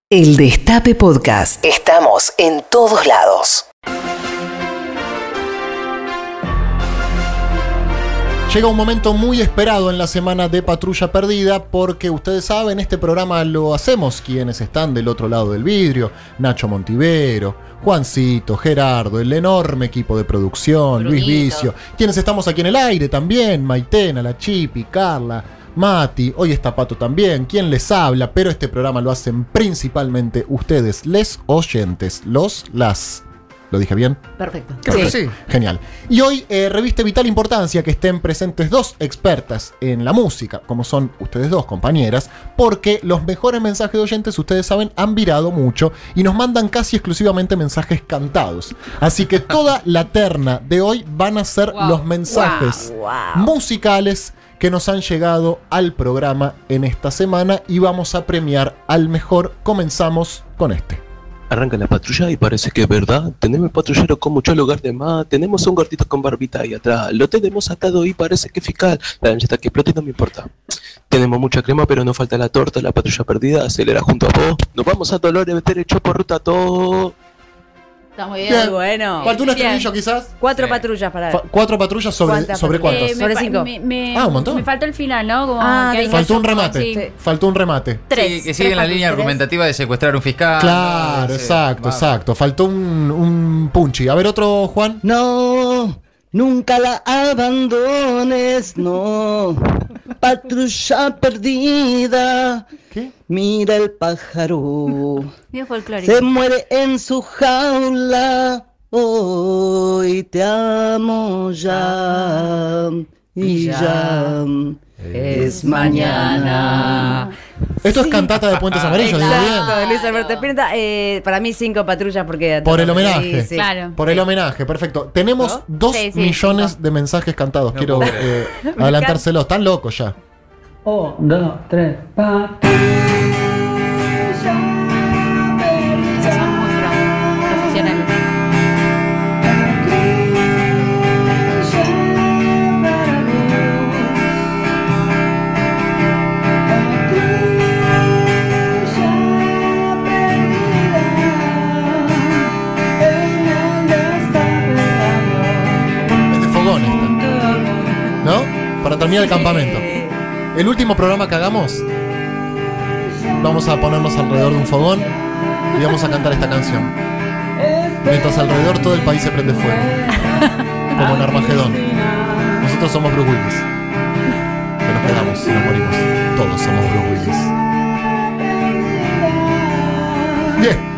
El Destape Podcast. Estamos en todos lados. Llega un momento muy esperado en la semana de Patrulla Perdida porque ustedes saben, este programa lo hacemos quienes están del otro lado del vidrio: Nacho Montivero, Juancito, Gerardo, el enorme equipo de producción, Luis Vicio, quienes estamos aquí en el aire también, Maitena, la Chipi, Carla, Mati, hoy está Pato también, quien les habla, pero este programa lo hacen principalmente ustedes, les oyentes, las... ¿Lo dije bien? Perfecto. Creo que sí. Genial. Y hoy reviste vital importancia que estén presentes dos expertas en la música, como son ustedes dos, compañeras, porque los mejores mensajes de oyentes, ustedes saben, han virado mucho y nos mandan casi exclusivamente mensajes cantados. Así que toda la terna de hoy van a ser los mensajes musicales que nos han llegado al programa en esta semana y vamos a premiar al mejor. Comenzamos con este. Arranca la patrulla y parece que es verdad. Tenemos el patrullero con mucho lugar de más. Tenemos un gordito con barbita ahí atrás. Lo tenemos atado y parece que fiscal. La lancheta que explote no me importa. Tenemos mucha crema pero no falta la torta. La patrulla perdida acelera junto a vos. Nos vamos a Dolores, meter hecho por ruta todo. Está muy bien. Bueno. ¿Faltó un estribillo quizás? 4 patrullas para ver. 4 patrullas sobre cuántos. Sobre 5. Un montón. Me faltó el final, ¿no? Como que hay faltó un que- remate. sí. Faltó un remate. Sí, que sigue en la línea argumentativa de secuestrar a un fiscal. Claro, exacto. Faltó un punchi. A ver, otro, Juan. No, nunca la abandones, no. Patrulla perdida. ¿Qué? Mira el pájaro. Bien folclórico. Se muere en su jaula. Hoy te amo ya. Y ya es mañana. Esto es cantata de Puentes Amarillos, digo bien. Exacto, Luis Alberto Pinta. Para mí 5 patrullas porque... Por el homenaje. Sí. Claro. Por el homenaje, perfecto. Tenemos 2 Sí, millones de mensajes cantados. No Quiero puedo creer. adelantárselos. Están locos ya. 1, 2, 3, pa. Esos son muy profesionales. Es de fogón esta, ¿no? Para terminar el campamento. El último programa que hagamos, vamos a ponernos alrededor de un fogón y vamos a cantar esta canción. Mientras alrededor todo el país se prende fuego. Como en Armagedón. Nosotros somos Bruce Willis. Que nos quedamos y nos morimos. Todos somos Bruce Willis. Bien.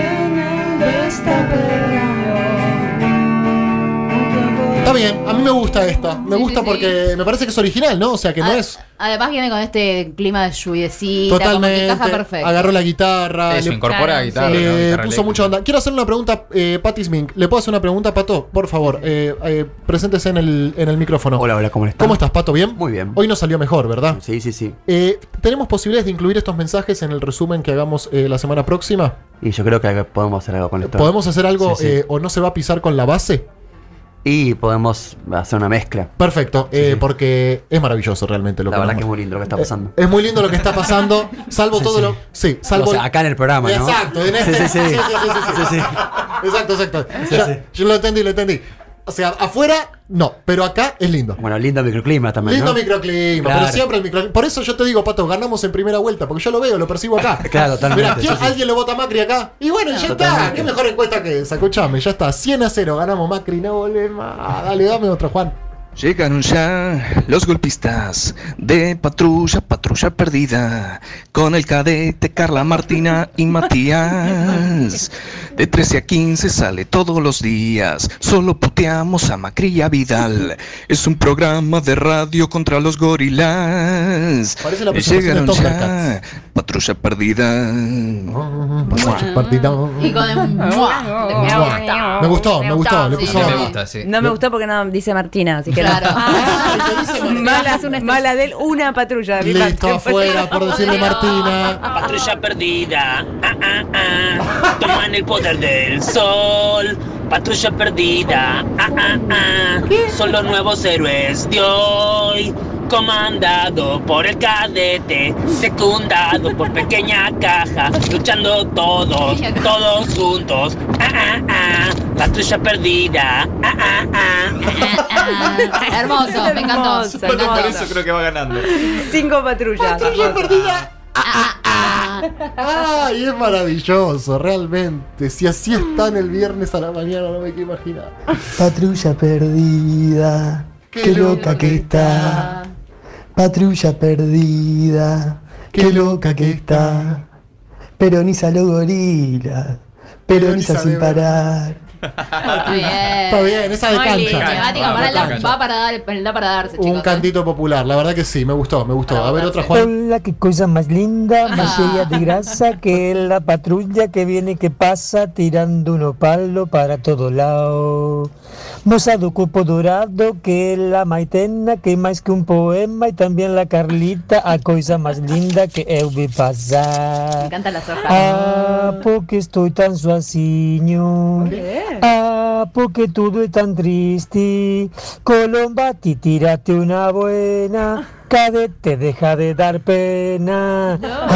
Está bien, a mí me gusta esta. Me gusta sí. porque me parece que es original, ¿no? O sea, que no es Además viene con este clima de lluviecita, totalmente. como que encaja perfecto. Agarró la guitarra. Eso, le incorpora Claro, guitarra. sí. ¿no? puso Guitarra eléctrica. mucha onda. Quiero hacer una pregunta, Patti Smink. ¿Le puedo hacer una pregunta, Pato? Por favor, preséntese en el micrófono. Hola, ¿cómo estás? ¿Cómo estás, Pato? ¿Bien? Muy bien. Hoy nos salió mejor, ¿verdad? Sí. ¿Tenemos posibilidades de incluir estos mensajes en el resumen que hagamos la semana próxima? Y yo creo que podemos hacer algo con esto. ¿Podemos hacer algo Sí. o no se va a pisar con la base? Y podemos hacer una mezcla. Perfecto, Sí. porque es maravilloso realmente lo La que verdad nos- que es muy lindo lo que está pasando. Es muy lindo lo que está pasando, salvo Sí, todo sí. lo... Sí, salvo... O sea, acá en el programa, ¿no? Exacto, en este... Sí. Sí. Exacto. Sí, Ya, sí. yo lo entendí. O sea, afuera, no, pero acá es lindo. Bueno, lindo microclima también, Lindo ¿no? microclima, Claro. pero siempre el microclima. Por eso yo te digo, Pato, ganamos en primera vuelta, porque yo lo veo, lo percibo acá. Claro, totalmente, Mirá, ¿quién- sí. ¿alguien lo vota a Macri acá? Y bueno, ya está. Totalmente. ¿Qué mejor encuesta que esa? Escuchame, ya está. 100-0, ganamos Macri, no volvemos. Dale, dame otro, Juan. Llegaron ya los golpistas de patrulla perdida, con el cadete, Carla, Martina y Matías. De 13 a 15 sale todos los días, solo puteamos a Macri y a Vidal. Es un programa de radio contra los gorilas. Parece la presentación de Llegaron Thundercats. ya, patrulla perdida. Partido. Y con un Me gustó, le sí. puso... A mí me gusta, sí. No me gustó porque no dice Martina, así que Claro. mala de él, una patrulla. de mi Listo, parte. afuera, por decirle Martina. Patrulla perdida, toman el poder del sol. Patrulla perdida, son los nuevos héroes de hoy. comandado por el cadete, secundado por pequeña caja, luchando todos juntos. Patrulla perdida. Hermoso, me encantó. Por eso creo que va ganando. 5 patrullas. Patrulla perdida. ¡Ay, es maravilloso! Realmente. Si así están el viernes a la mañana, no me quiero imaginar. Patrulla perdida, qué loca que está. Patrulla perdida, qué loca que está. Peroniza los gorilas, peroniza sin parar. Está bien. Está bien, esa de Muy cancha. lindo, Cancha. va para darse, chicos. Un cantito popular, la verdad que sí, me gustó. A ver, otra, Juan. Hola, qué cosa más linda, más llena de grasa que la patrulla que viene que pasa tirando unos palos para todos lados. Mozado cupo dorado que la maitena que más que un poema y también la Carlita a cosa más linda que eu vi Me pasar. encantan las hojas. Ah, porque estoy tan suaciño. Ah, porque todo es tan triste. Colombati, tírate una buena. Cadete, deja de dar pena.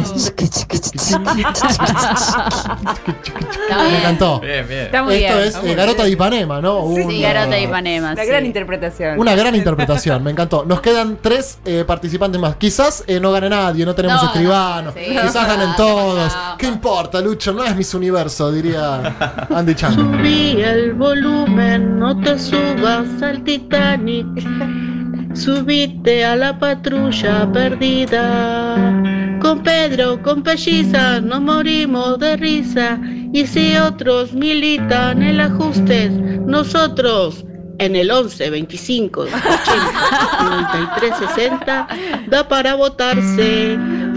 Me encantó. Bien, bien. Está muy Esto bien. es Garota de Ipanema, ¿no? Sí, Garota de Ipanema. Una sí. gran interpretación. Una gran interpretación, me encantó. Nos quedan 3 participantes más. Quizás no gane nadie, no tenemos No, escribanos. sí. Quizás ganen todos. ¿Qué importa, Lucho? No es Miss Universo, diría Andy Chan. Subí el volumen, no te subas al Titanic. Subite a la patrulla perdida. Con Pedro, con Pelliza, nos morimos de risa. Y si otros militan el ajustes, nosotros en el 11, 25, 80, 93, 60, da para votarse,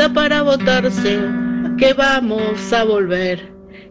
que vamos a volver,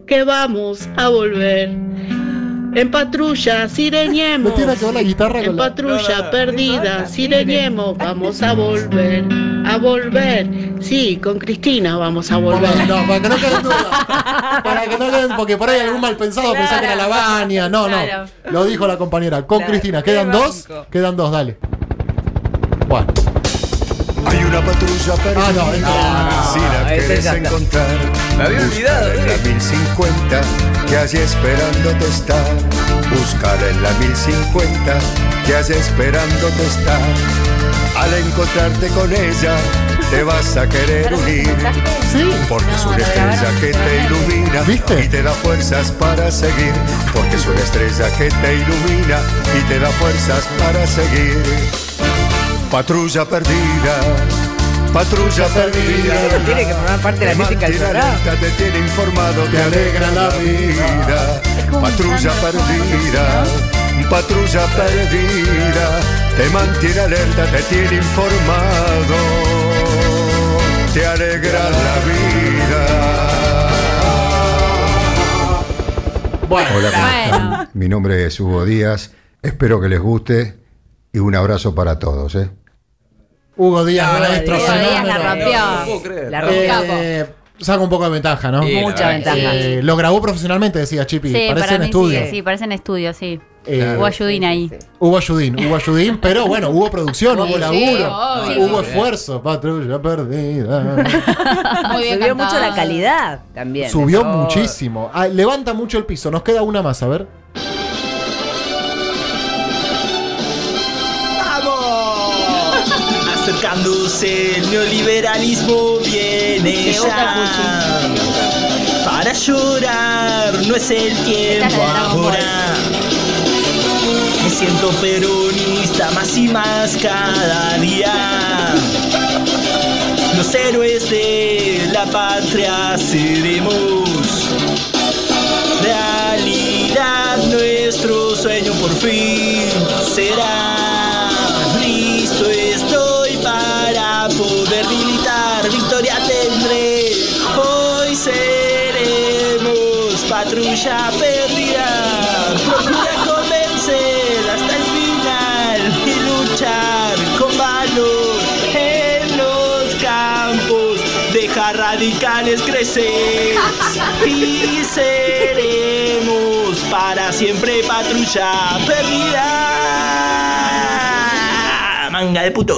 En patrulla, sireñemos. ¿No tiene que ver la guitarra En con la...? patrulla perdida, sireñemos. Vamos a volver. Sí, con Cristina vamos a volver. No, para que no queden dudas. Para que no queden, porque por ahí algún mal pensado pensaba que era la Baña. No, Claro. no. Lo dijo la compañera. Con Claro, Cristina. qué Quedan dos. banco. Quedan dos, dale. Bueno. Hay una patrulla perdida si la ese querés ya está. encontrar. Me había olvidado, Búscala en la 1050, que allí esperándote está. Búscala en la 1050, que allí esperándote está. Al encontrarte con ella, te vas a querer unir. Sí. Porque es una estrella que te ilumina, ¿Viste? y te da fuerzas para seguir. Porque es una estrella que te ilumina y te da fuerzas para seguir. Patrulla perdida, patrulla perdida. Tiene que formar parte de la Te música del mantiene programa. alerta, te tiene informado, te alegra la vida. Patrulla perdida, patrulla perdida. Te mantiene alerta, te tiene informado, te alegra la vida. Bueno. Hola, ¿cómo Bueno. están? Mi nombre es Hugo Díaz. Espero que les guste y un abrazo para todos. Hugo Díaz, maestro. Hugo Díaz la fenómeno. rompió. puedo creer. La rompió. Saca un poco de ventaja, ¿no? Sí, Mucha la ventaja. Lo grabó profesionalmente, decía Chipi. Sí, Parece para en mí estudio. sí, parecen estudio, sí. Hubo Ayudín ahí. Hubo ayudín, pero bueno, hubo producción, hubo Sí, laburo, obvio. hubo Sí, esfuerzo. Patrulla perdida. Muy bien Subió cantado. mucho la calidad también. Subió Eso. muchísimo. Levanta mucho el piso. Nos queda una más, a ver. Acercándose el neoliberalismo viene Me gusta ya. Para llorar no es el tiempo Esta es la de Dragon Ball. ahora. Me siento peronista más y más cada día. Los héroes de la patria seremos realidad, nuestro sueño por fin será. Listo estoy para poder militar, victoria tendré, hoy seremos patrulla perdida. Procura convencer hasta el final y luchar con valor en los campos, deja radicales crecer y seremos para siempre patrulla perdida. manga de putos.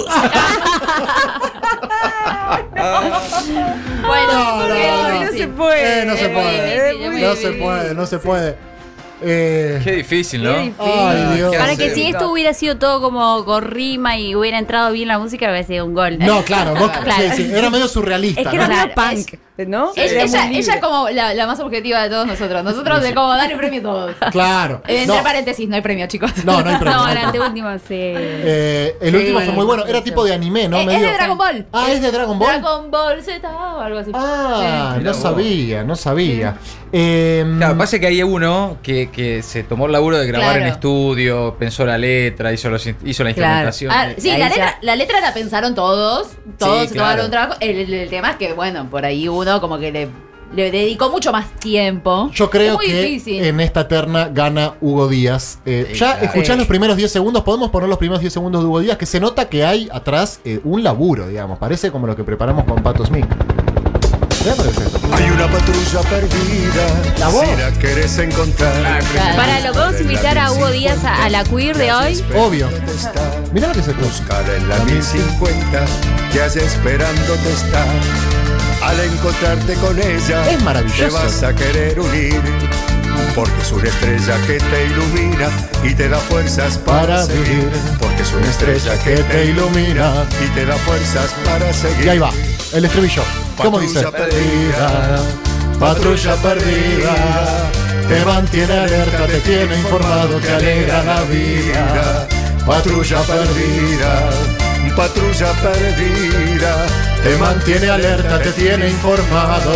Bueno, no se puede. No se puede. No se puede. Qué difícil, ¿no? Qué difícil. Ay, Dios. Para que si esto hubiera sido todo como con rima y hubiera entrado bien la música, hubiera sido un gol. No, claro, Claro. sí, era medio surrealista. Es que ¿no? era medio Claro, punk, ¿no? Es- Era muy ella libre. es como la más objetiva de todos nosotros. Nosotros de como dar el premio a todos. Claro. Entre No. paréntesis, no hay premio, chicos. No hay premio. No, no hay el premio. anteúltimo, sí. El último fue muy bueno. Era tipo de anime, ¿no? Es Medio- de Dragon Ball. Ah, ¿es de Dragon Ball? Dragon Ball Z o algo así. Ah, Mirá no vos. sabía. Claro, pasa que hay uno que se tomó el laburo de grabar Claro. en estudio, pensó la letra, hizo la instrumentación. Ah, sí, Ahí la letra la pensaron todos. Todos se claro. tomaron un trabajo. El tema es que, bueno, por ahí uno como que le dedicó mucho más tiempo. Yo creo es muy que difícil. en esta terna gana Hugo Díaz. Ya claro. escuchás Sí. los primeros 10 segundos. Podemos poner los primeros 10 segundos de Hugo Díaz, que se nota que hay atrás un laburo, digamos. Parece como lo que preparamos con Pato Smith. ¿Qué parece esto? Hay una patrulla perdida. ¿La voz? Si la querés encontrar. Para, ¿lo podemos invitar a Hugo Díaz a la queer de hoy? Obvio. Mirá lo que se puso. Buscala en la 1050, que allá esperándote está. Al encontrarte con ella, Es maravilloso. te vas a querer unir. Porque es una estrella que te ilumina y te da fuerzas para seguir. Porque es una estrella que te ilumina y te da fuerzas para seguir. Y ahí va, el estribillo. ¿Cómo dice? Patrulla perdida, patrulla perdida, te mantiene alerta, te tiene informado, te alegra la vida. Patrulla perdida, patrulla perdida, te mantiene alerta, te tiene informado,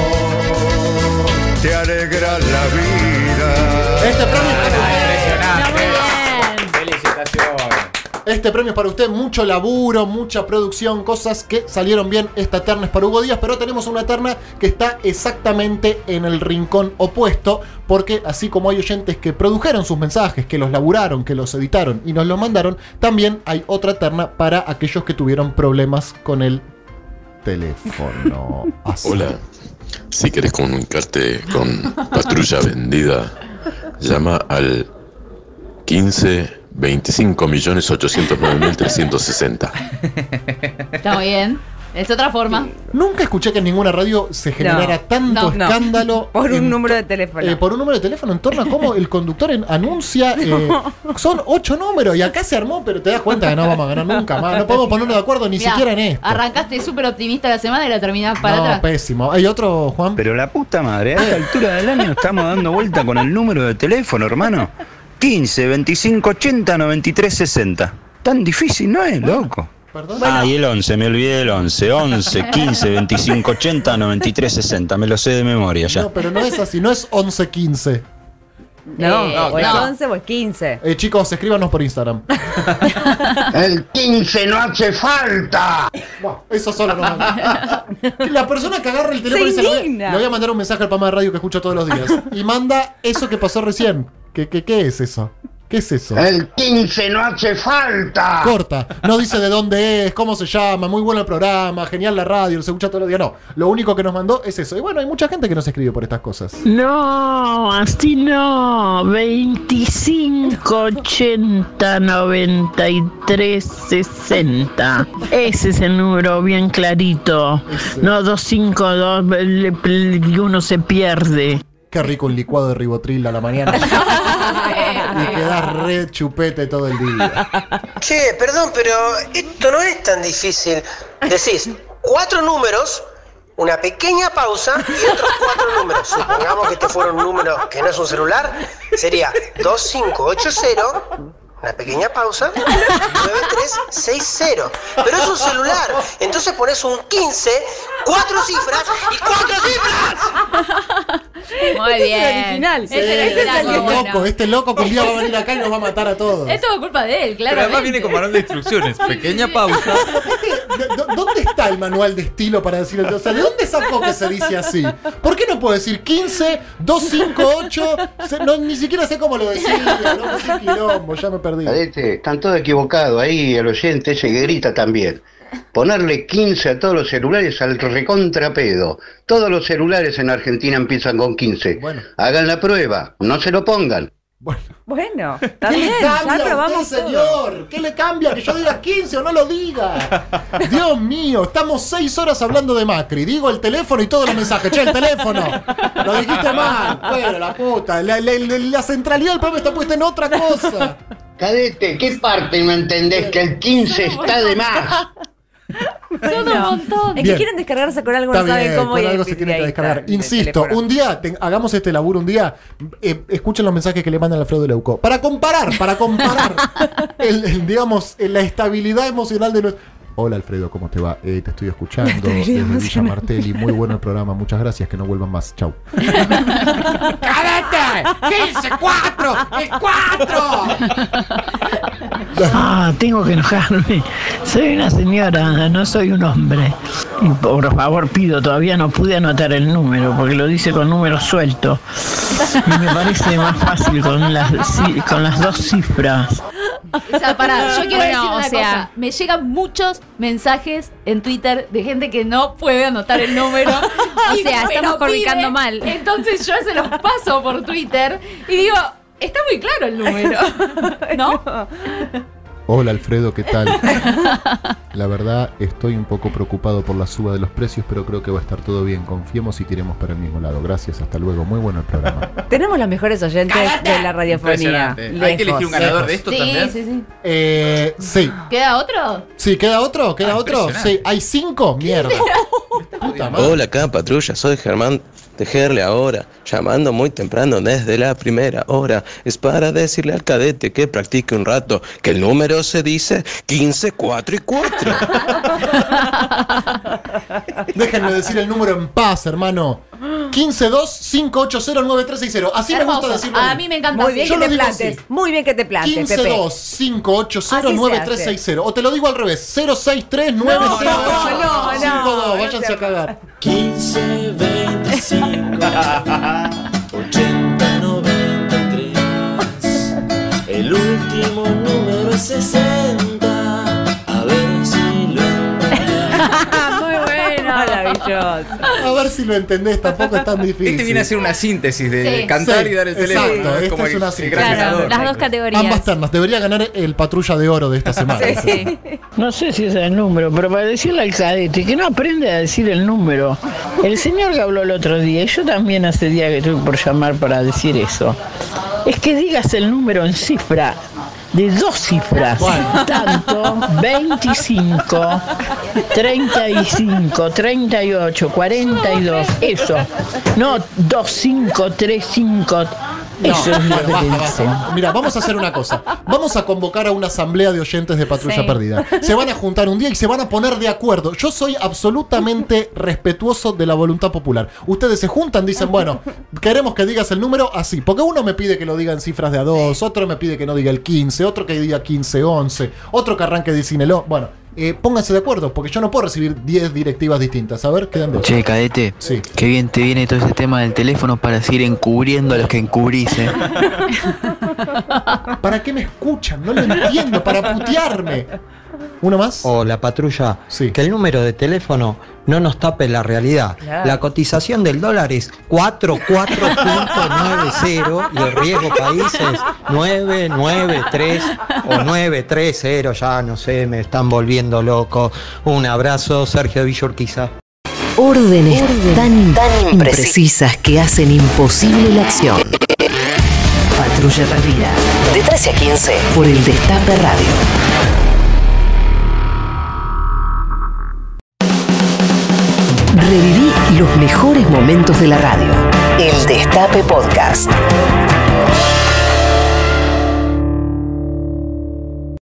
te alegra la vida. Este premio es para No, muy bien. usted. Felicitaciones. Este premio es para usted. Mucho laburo, mucha producción, cosas que salieron bien. Esta terna es para Hugo Díaz, pero tenemos una terna que está exactamente en el rincón opuesto, porque así como hay oyentes que produjeron sus mensajes, que los laburaron, que los editaron y nos los mandaron, también hay otra terna para aquellos que tuvieron problemas con el teléfono. Así. Hola, si querés comunicarte con Patrulla Vendida, llama al 15 25.809.360. Está muy bien. Es otra forma. Nunca escuché que en ninguna radio se generara tanto no. escándalo Por un en número de teléfono. por un número de teléfono en torno a cómo el conductor anuncia. Son 8 números y acá se armó, pero te das cuenta que no vamos a ganar nunca más. No podemos ponernos de acuerdo ni Mirá, siquiera en esto. Arrancaste súper optimista la semana y la terminás para No, atrás. pésimo. ¿Hay otro, Juan? Pero la puta madre, a esta altura del año estamos dando vuelta con el número de teléfono, hermano. 15 25 80 93 60. Tan difícil no es, loco. Perdón. Ah, y el 11, me olvidé del 11. 11 15 25 80 93 60. Me lo sé de memoria ya. No, pero no es así, no es 11-15. No, Eh, o es no. 11 o es 15. Chicos, escríbanos por Instagram. El 15 no hace falta. Buah, eso solo no manda. La persona que agarra el teléfono y Se dice: indigna. le voy a mandar un mensaje al programa de radio que escucho todos los días. Y manda eso que pasó recién. ¿Qué es eso? ¿Qué es eso? El 15 no hace falta. Corta. No dice de dónde es, cómo se llama, muy bueno el programa, genial la radio, se escucha todos los días. No. Lo único que nos mandó es eso. Y bueno, hay mucha gente que nos escribe por estas cosas. No, así no. 25 80 93 60. Ese es el número bien clarito. No 252 y uno se pierde. Qué rico un licuado de ribotril a la mañana. Y quedás re chupete todo el día. Che, perdón, pero esto no es tan difícil. Decís 4 números, una pequeña pausa y otros 4 números. Supongamos que este fuera un número que no es un celular, sería 2580, una pequeña pausa, 9360. Pero es un celular, entonces pones un 15, 4 cifras y 4 cifras. Muy Este es el bien. original. Ese es el Este original, muy bueno. loco, este loco que un día va a venir acá y nos va a matar a todos. Es todo culpa de él, claro. Pero además viene con manual de instrucciones. Pequeña pausa. ¿Dónde está el manual de estilo para decir el... O sea, ¿de dónde sacó que se dice así? ¿Por qué no puedo decir 15, 258? No, ni siquiera sé cómo lo decía. No sé quilombo, ya me perdí. Cadete, están todos equivocados ahí, el oyente ese que grita también. Ponerle 15 a todos los celulares al recontrapedo. Todos los celulares en Argentina empiezan con 15. Bueno. Hagan la prueba, no se lo pongan. Bueno, ¿Qué también, le ya cambia probamos usted, señor? ¿Qué le cambia? Que yo diga 15 o no lo diga. Dios mío, estamos 6 horas hablando de Macri. Digo el teléfono y todos los mensajes. Che, el teléfono. Lo dijiste mal. Bueno, la puta. La centralidad del programa está puesta en otra cosa. Cadete, ¿qué parte no entendés que el 15 está de más? Son un montón. Es Bien. que quieren descargarse con algo, Está no saben bien, cómo con y algo se tiene que ahí descargar. está, Insisto, teléfono. un día, hagamos este laburo un día, escuchen los mensajes que le mandan a Alfredo Leuco. Para comparar digamos, la estabilidad emocional de nuestro... Hola Alfredo, ¿cómo te va? Te estoy escuchando desde Villa Martelli. Muy bueno el programa, muchas gracias, que no vuelvan más. Chau. ¡Cadete! ¡15, 4! ¡El 4! Tengo que enojarme. Soy una señora, no soy un hombre. Y por favor pido, todavía no pude anotar el número porque lo dice con números sueltos. Y me parece más fácil con las 2 cifras. O sea, pará, yo quiero Bueno, decir una o sea- cosa. Me llegan muchos mensajes en Twitter de gente que no puede anotar el número. O Y sea, me estamos lo ubicando pide. mal. Entonces yo se los paso por Twitter y digo, está muy claro el número. ¿No? Hola Alfredo, ¿qué tal? La verdad, estoy un poco preocupado por la suba de los precios, pero creo que va a estar todo bien. Confiemos y tiremos para el mismo lado. Gracias, hasta luego. Muy bueno el programa. Tenemos los mejores oyentes de la radiofonía. Impresionante. Hay que elegir un ganador de esto Sí, también. sí, sí. Sí. ¿Queda otro? Sí, ¿queda otro? ¿Queda otro? impresionante. Sí, hay 5. Mierda. Puta madre. Hola acá patrulla, soy Germán Tejerle ahora, llamando muy temprano desde la primera hora. Es para decirle al cadete que practique un rato, que el número se dice 15, 4 y 4. Déjenme decir el número en paz, hermano. 152-580-9360. Así me Hermoso. gusta decirlo. A mí me encanta Muy bien así. Yo que lo te digo plantes. así. Muy bien que te plantes, Pepe. 152-580-9360. O te lo digo al revés. 063 No, 908 Váyanse a cagar. 15, 25, 80, 93. El último número es 60. A ver si lo Muy bueno, maravilloso. A ver si lo entendés, tampoco es tan difícil. Este viene a ser una síntesis de Sí. cantar Sí, y dar el exacto, teléfono. esta como es una el síntesis. gran Claro, ganador. las dos categorías. Ambas ternas. Debería ganar el patrulla de oro de esta semana. Sí. No sé si es el número, pero para decirle al cadete que no aprende a decir el número. El señor que habló el otro día, y yo también hace día que estuve por llamar para decir eso, es que digas el número en cifra, de 2 cifras. Tanto 25, 35, 38, 42, eso. No 25, 35. Eso es lo que te dicen. Mira, vamos a hacer una cosa. Vamos a convocar a una asamblea de oyentes de Patrulla Sí. Perdida. Se van a juntar un día y se van a poner de acuerdo. Yo soy absolutamente respetuoso de la voluntad popular. Ustedes se juntan, dicen, bueno, queremos que digas el número así. Porque uno me pide que lo diga en cifras de a 2, otro me pide que no diga el 15, otro que diga 15, 11, otro que arranque de cinelo. Bueno, pónganse de acuerdo, porque yo no puedo recibir 10 directivas distintas. A ver, quedan dos. Che, cadete, Sí. qué bien te viene todo ese tema del teléfono para seguir encubriendo a los que encubrís, ¿Para qué me escuchan? No lo entiendo, para putearme. ¿Uno más? O la patrulla, Sí. que el número de teléfono no nos tape la realidad. Claro. La cotización del dólar es 44.90 y el riesgo país es 993 o 930, ya no sé, me están volviendo loco. Un abrazo, Sergio Villurquiza. Órdenes tan imprecisas que hacen imposible la acción. Patrulla Perdida. De 13 a 15 por el Destape Radio. Reviví los mejores momentos de la radio. El Destape Podcast.